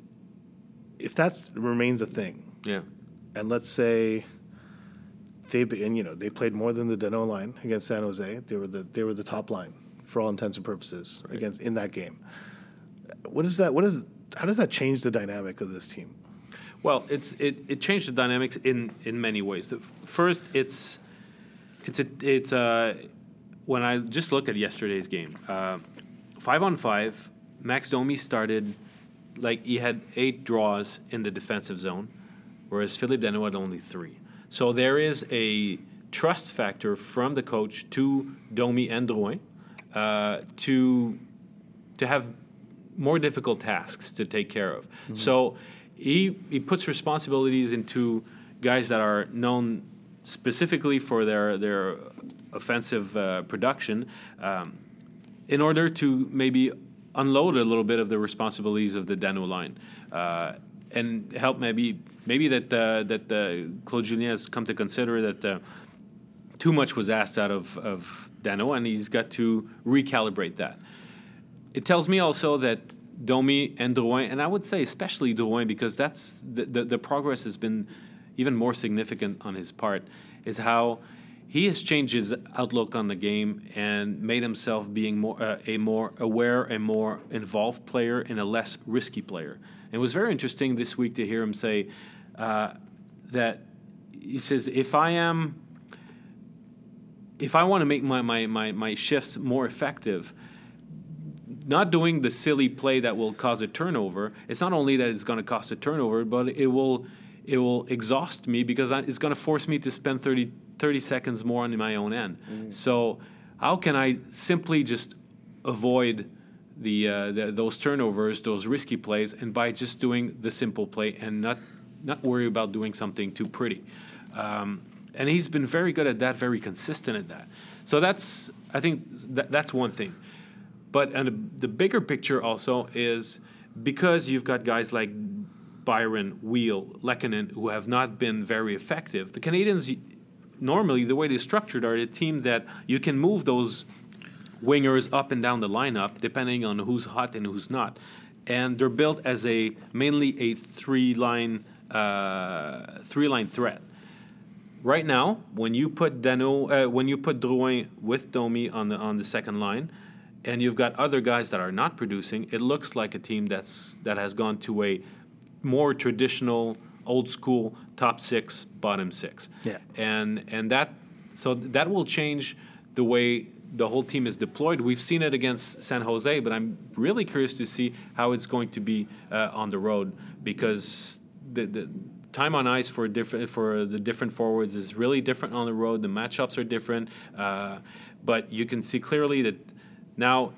– if that remains a thing, Yeah. and let's say they – and, you know, they played more than the Danault line against San Jose. They were the they were the top line for all intents and purposes Right. against in that game. What is that? What is how does that change the dynamic of this team? Well, it's it, it changed the dynamics in, in many ways. The f- First, it's it's a, it's uh when I just look at yesterday's game, uh, five on five, Max Domi started like he had eight draws in the defensive zone, whereas Philippe Danault had only three. So there is a trust factor from the coach to Domi and Drouin uh, to to have more difficult tasks to take care of. Mm-hmm. So he he puts responsibilities into guys that are known specifically for their their offensive uh, production, um, in order to maybe unload a little bit of the responsibilities of the Danault line, uh, and help maybe maybe that uh, that uh, Claude Julien has come to consider that uh, too much was asked out of of Danault, and he's got to recalibrate that. It tells me also that Domi and Drouin, and I would say especially Drouin, because that's the, the, the progress has been even more significant on his part, is how he has changed his outlook on the game and made himself being more uh, a more aware and more involved player and a less risky player. And it was very interesting this week to hear him say uh, that he says, if I am if I want to make my, my, my, my shifts more effective, not doing the silly play that will cause a turnover, it's not only that it's going to cost a turnover, but it will it will exhaust me because I, it's going to force me to spend thirty, thirty seconds more on my own end. Mm. So how can I simply just avoid the, uh, the those turnovers, those risky plays, and by just doing the simple play and not not worry about doing something too pretty. Um, and he's been very good at that, very consistent at that. So that's I think that, that's one thing. But and the bigger picture also is because you've got guys like Byron, Wheel, Lehkonen, who have not been very effective. The Canadians, normally, the way they're structured, are a team that you can move those wingers up and down the lineup depending on who's hot and who's not. and they're built as a mainly a three line uh, three line threat. Right now, when you put Dano, uh, when you put Drouin with Domi on the on the second line, and you've got other guys that are not producing, it looks like a team that's that has gone to a more traditional, old school top six, bottom six. Yeah. And and that so that will change the way the whole team is deployed. We've seen it against San Jose, but I'm really curious to see how it's going to be uh, on the road, because the the time on ice for different for the different forwards is really different on the road. The matchups are different, uh, but you can see clearly that now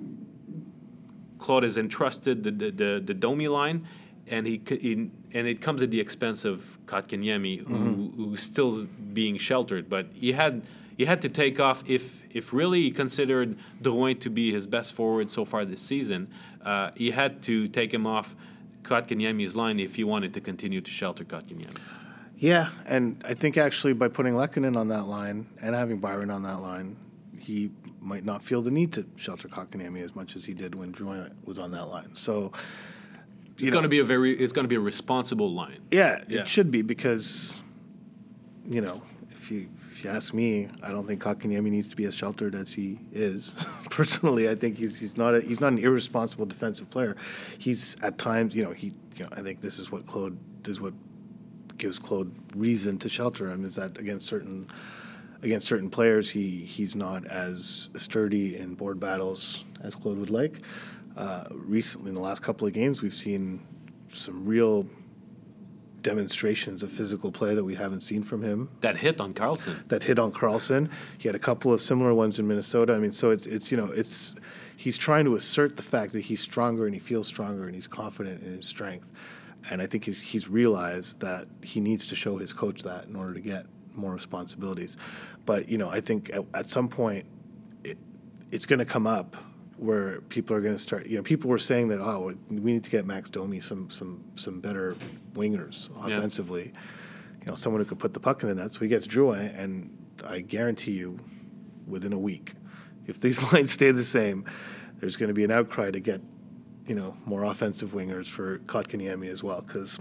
Claude has entrusted the the, the, the Domi line, and he, he and it comes at the expense of Kotkaniemi, who, mm-hmm. who's still being sheltered. But he had he had to take off if if really he considered Drouin to be his best forward so far this season. Uh, he had to take him off Kotkaniemi's line if he wanted to continue to shelter Kotkaniemi. Yeah, and I think actually by putting Lehkonen on that line and having Byron on that line, he might not feel the need to shelter Kotkaniemi as much as he did when Drouin was on that line. So it's going to be a very it's going to be a responsible line. Yeah, yeah, it should be, because you know, if you if you ask me, I don't think Kotkaniemi needs to be as sheltered as he is. Personally, I think he's he's not a, he's not an irresponsible defensive player. He's at times, you know, he you know, I think this is what Claude is what gives Claude reason to shelter him, is that against certain against certain players he he's not as sturdy in board battles as Claude would like. Uh, recently, in the last couple of games, we've seen some real demonstrations of physical play that we haven't seen from him. That hit on Carlson. That hit on Carlson. He had a couple of similar ones in Minnesota. I mean, so it's it's you know it's he's trying to assert the fact that he's stronger and he feels stronger and he's confident in his strength. And I think he's he's realized that he needs to show his coach that in order to get more responsibilities. But you know, I think at, at some point it, it's going to come up where people are going to start, you know, people were saying that, oh, we need to get Max Domi some some some better wingers offensively. Yeah. You know, someone who could put the puck in the net. So he gets Drouin, and I guarantee you, within a week, if these lines stay the same, there's going to be an outcry to get, you know, more offensive wingers for Kotkaniemi as well. Because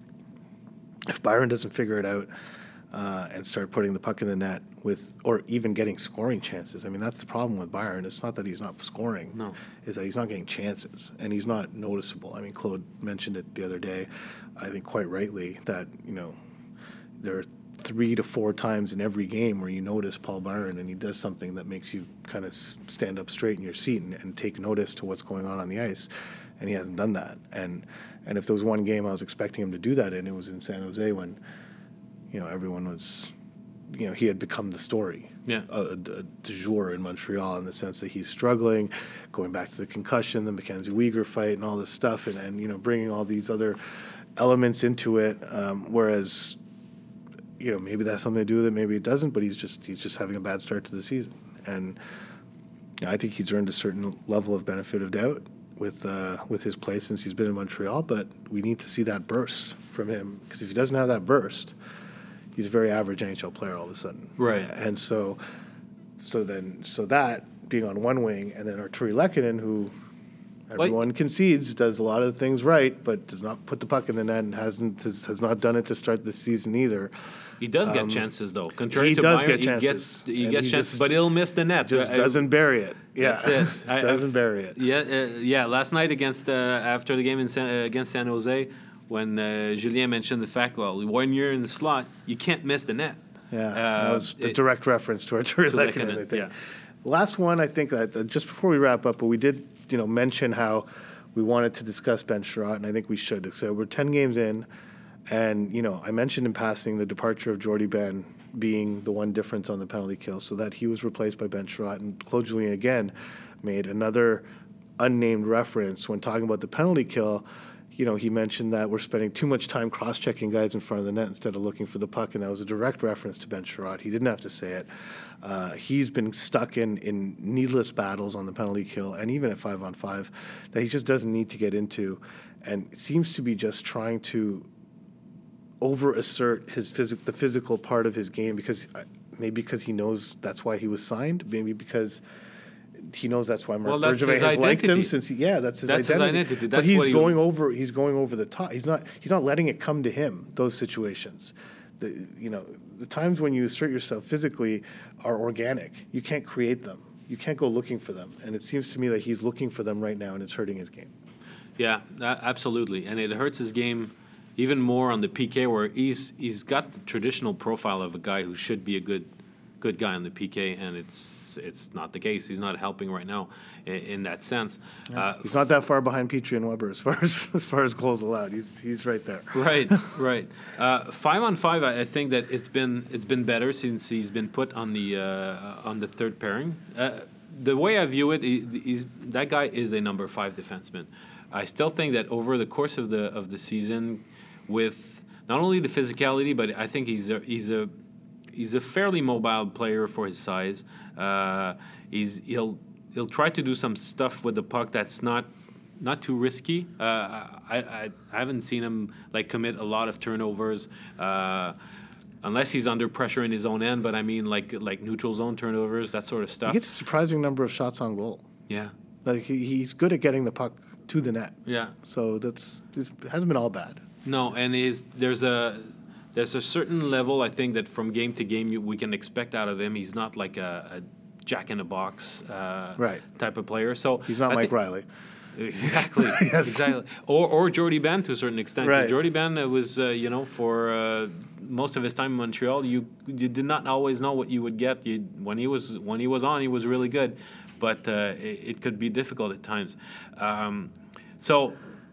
if Byron doesn't figure it out uh, and start putting the puck in the net with, or even getting scoring chances. I mean, that's the problem with Byron. It's not that he's not scoring. No. Is that he's not getting chances, and he's not noticeable. I mean, Claude mentioned it the other day, I think quite rightly, that, you know, there are three to four times in every game where you notice Paul Byron and he does something that makes you kind of stand up straight in your seat and, and take notice to what's going on on the ice, and he hasn't done that. And and if there was one game I was expecting him to do that in, it was in San Jose when, you know, everyone was, you know, he had become the story yeah. uh, du jour in Montreal, in the sense that he's struggling, going back to the concussion, the Mackenzie Weegar fight, and all this stuff, and, and you know, bringing all these other elements into it. Um, whereas, you know, maybe that's something to do with it, maybe it doesn't. But he's just he's just having a bad start to the season, and you know, I think he's earned a certain level of benefit of doubt with uh, with his play since he's been in Montreal. But we need to see that burst from him, because if he doesn't have that burst, he's a very average N H L player all of a sudden. Right. And so so then so that being on one wing, and then Artturi Lehkonen, who everyone like, concedes does a lot of things right, but does not put the puck in the net and hasn't has, has not done it to start this season either. He does get um, chances, though. Contrary he to does Byron, get chances. He gets, he gets he chances, just, but he'll miss the net. Just I, doesn't bury it. Yeah, that's it. I, doesn't bury it. Yeah, uh, yeah. Last night against uh, after the game in San, uh, against San Jose, when uh, Julien mentioned the fact, well, when you're in the slot, you can't miss the net. Yeah, uh, that was the it, direct reference to Artturi Lehkonen, I think. Yeah. Last one, I think that uh, just before we wrap up, but we did, you know, mention how we wanted to discuss Ben Chiarot, and I think we should. So we're ten games in, and, you know, I mentioned in passing the departure of Jordie Benn being the one difference on the penalty kill, so that he was replaced by Ben Chiarot, and Claude Julien again made another unnamed reference when talking about the penalty kill. You know, he mentioned that we're spending too much time cross-checking guys in front of the net instead of looking for the puck, and that was a direct reference to Ben Chiarot. He didn't have to say it. Uh, he's been stuck in, in needless battles on the penalty kill, and even at five-on-five, that he just doesn't need to get into, and seems to be just trying to over-assert his phys- the physical part of his game, because maybe because he knows that's why he was signed, maybe because he knows that's why Marc Well, that's Bergevin his has liked him identity. since he, yeah, that's his That's his identity. identity. But That's he's what he- going over. He's going over the top. He's not. He's not letting it come to him. Those situations, the you know, the times when you assert yourself physically are organic. You can't create them. You can't go looking for them. And it seems to me that he's looking for them right now, and it's hurting his game. Yeah, a- absolutely, and it hurts his game even more on the P K, where he's he's got the traditional profile of a guy who should be a good good guy on the P K, and it's it's not the case. He's not helping right now in, in that sense. Uh, He's not that far behind Petrie and Weber as far as as far as goals allowed. He's he's right there. Right, right. Uh, five on five, I, I think that it's been it's been better since he's been put on the uh, on the third pairing. Uh, the way I view it, he, he's, that guy is a number five defenseman. I still think that over the course of the of the season, with not only the physicality, but I think he's a, he's a he's a fairly mobile player for his size. Uh, he's he'll he'll try to do some stuff with the puck that's not not too risky. Uh, I, I I haven't seen him like commit a lot of turnovers. Uh, Unless he's under pressure in his own end, but I mean like like neutral zone turnovers, that sort of stuff. He gets a surprising number of shots on goal. Yeah, Like he, he's good at getting the puck to the net. yeah. So that's this hasn't been all bad. No, and is there's a there's a certain level I think that from game to game you, we can expect out of him. He's not like a, a jack in the box uh, Right. type of player. So He's not I Mike thi- Riley. Exactly, Yes. exactly. Or or Jordy Ben to a certain extent. 'Cause Right. Jordy Ben uh, was uh, you know for uh, most of his time in Montreal, you you did not always know what you would get. You when he was when he was on, he was really good, but uh, it, it could be difficult at times. Um, so.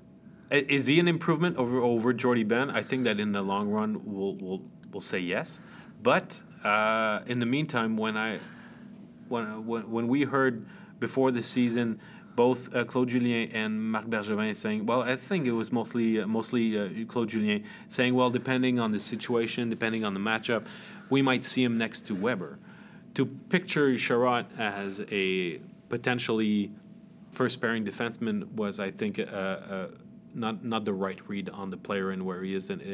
i- Is he an improvement over over Jordy Ben? I think that in the long run, we'll we'll, we'll say yes. But uh, in the meantime, when I when when, when we heard before the season, both uh, Claude Julien and Marc Bergevin saying, well, I think it was mostly uh, mostly uh, Claude Julien saying, well, depending on the situation, depending on the matchup, we might see him next to Weber. To picture Sherratt as a potentially first pairing defenseman was, I think, uh, uh, not not the right read on the player and where he is in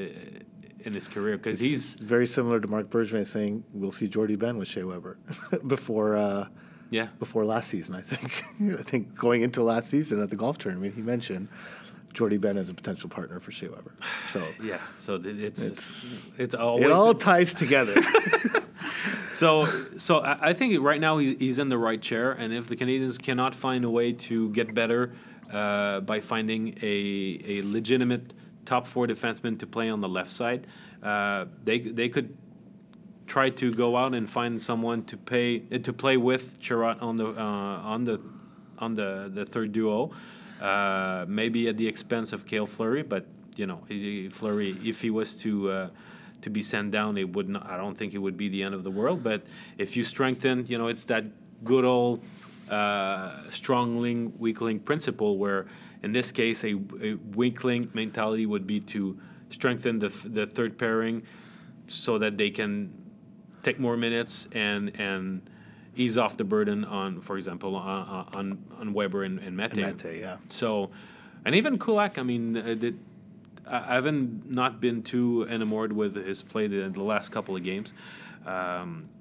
in his career, because It's, he's it's very similar to Marc Bergevin saying we'll see Jordy Ben with Shea Weber before uh, yeah. before last season. I think I think going into last season at the golf tournament, he mentioned Jordy Ben as a potential partner for Shea Weber. So Yeah, so th- it's It's- it's, always it all ties together. so so I, I think right now he, he's in the right chair, and if the Canadians cannot find a way to get better uh, by finding a a legitimate top four defenseman to play on the left side, uh, they they could try to go out and find someone to pay uh, to play with Sherratt on the uh, on the on the, the third duo, uh, maybe at the expense of Cale Fleury. But you know, he- Fleury, if he was to uh, to be sent down, it would not. I don't think it would be the end of the world. But if you strengthen, you know, it's that good old uh, strong link, weak link principle, where in this case a, a weak link mentality would be to strengthen the the third pairing so that they can take more minutes and and ease off the burden on, for example, on on, on Weber and, and Mete. And Mete, yeah. So, and even Kulak. I mean, uh, did, I haven't not been too enamored with his play the, the last couple of games. Um,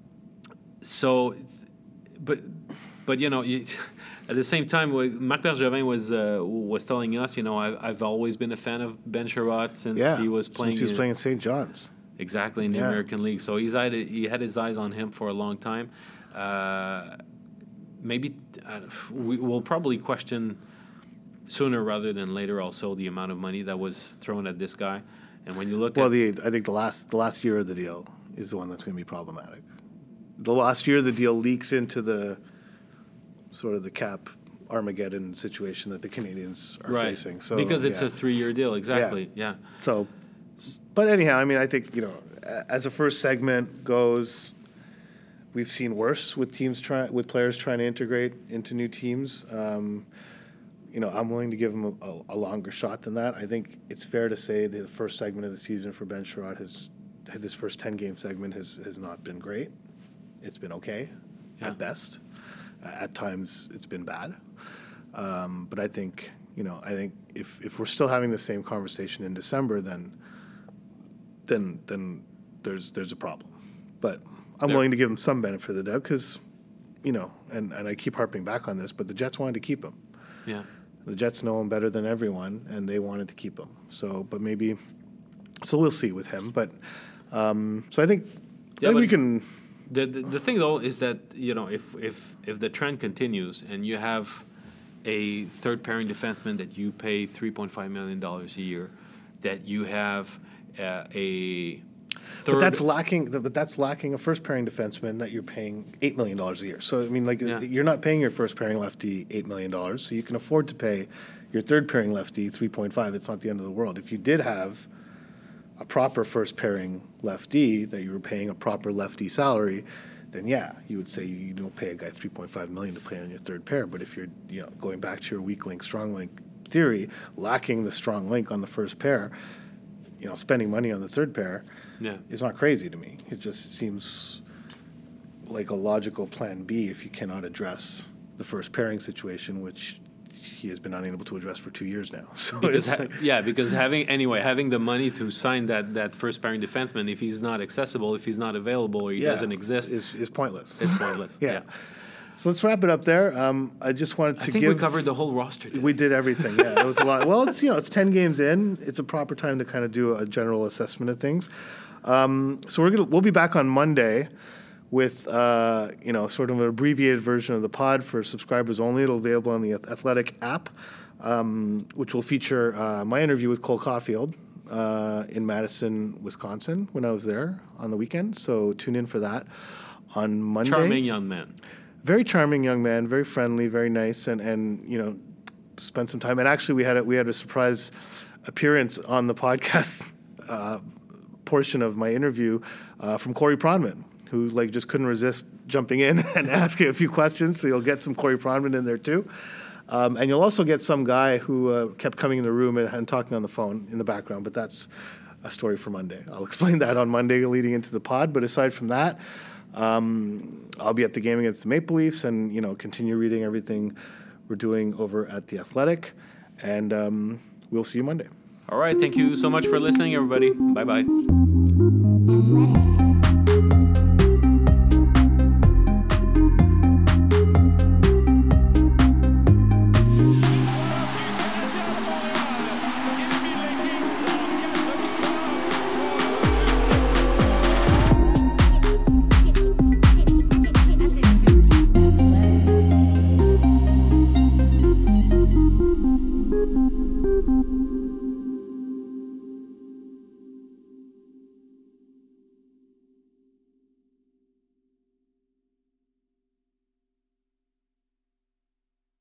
so, but but you know, you, at the same time, what Marc Bergevin was uh, was telling us, you know, I've, I've always been a fan of Ben Sherratt since yeah, he was playing. since he was in- playing in Saint John's. Exactly, in the Yeah. American League. So he's had he had his eyes on him for a long time. Uh, maybe uh, we will probably question sooner rather than later also the amount of money that was thrown at this guy. And when you look Well, at the I think the last the last year of the deal is the one that's going to be problematic. The last year of the deal leaks into the sort of the cap Armageddon situation that the Canadians are right, facing. So because it's yeah. a three-year deal, exactly. Yeah. So, but anyhow, I mean, I think, you know, a- as the first segment goes, we've seen worse with teams trying, with players trying to integrate into new teams. Um, you know, I'm willing to give them a, a longer shot than that. I think it's fair to say that the first segment of the season for Ben Sherratt has, this first ten-game segment has, has not been great. It's been okay, Yeah. at best. Uh, at times, it's been bad. Um, but I think, you know, I think if, if we're still having the same conversation in December, then then then there's there's a problem. But I'm There- willing to give him some benefit of the doubt because you know, and, and I keep harping back on this, but the Jets wanted to keep him. Yeah. The Jets know him better than everyone, and they wanted to keep him. So, but maybe, so we'll see with him. But um, so I think, Yeah, I think but we can. The, the the thing though is that, you know, if if if the trend continues and you have a third pairing defenseman that you pay three point five million dollars a year, that you have uh, a third. But that's lacking. But that's lacking a first pairing defenseman that you're paying eight million dollars a year. So I mean, like Yeah. you're not paying your first pairing lefty eight million dollars, so you can afford to pay your third pairing lefty three point five. It's not the end of the world. If you did have a proper first pairing lefty that you were paying a proper lefty salary, then yeah, you would say you don't pay a guy three point five million to play on your third pair. But if you're, you know, going back to your weak link, strong link theory, lacking the strong link on the first pair, you know, spending money on the third pair Yeah. is not crazy to me. It just seems like a logical plan B if you cannot address the first pairing situation, which he has been unable to address for two years now. So Because it's ha- like- yeah, because having anyway having the money to sign that, that first pairing defenseman, if he's not accessible, if he's not available, or he yeah, doesn't exist, is is pointless. it's pointless. yeah. So let's wrap it up there. Um, I just wanted to I think give. we covered the whole roster today. We did everything. Yeah, it was a lot. Well, it's you know it's ten games in. It's a proper time to kind of do a general assessment of things. Um, so we're gonna we'll be back on Monday with uh, you know sort of an abbreviated version of the pod for subscribers only. It'll be available on the Athletic app, um, which will feature uh, my interview with Cole Caulfield uh, in Madison, Wisconsin, when I was there on the weekend. So tune in for that on Monday. Charming young man. Very charming young man, very friendly, very nice, and, and you know, spent some time. And actually, we had a, we had a surprise appearance on the podcast uh, portion of my interview uh, from Corey Pronman, who like just couldn't resist jumping in and asking a few questions. So you'll get some Corey Pronman in there too, um, and you'll also get some guy who uh, kept coming in the room and, and talking on the phone in the background. But that's a story for Monday. I'll explain that on Monday leading into the pod. But aside from that. Um, I'll be at the game against the Maple Leafs and, you know, continue reading everything we're doing over at The Athletic. And um, we'll see you Monday. All right. Thank you so much for listening, everybody. Bye-bye.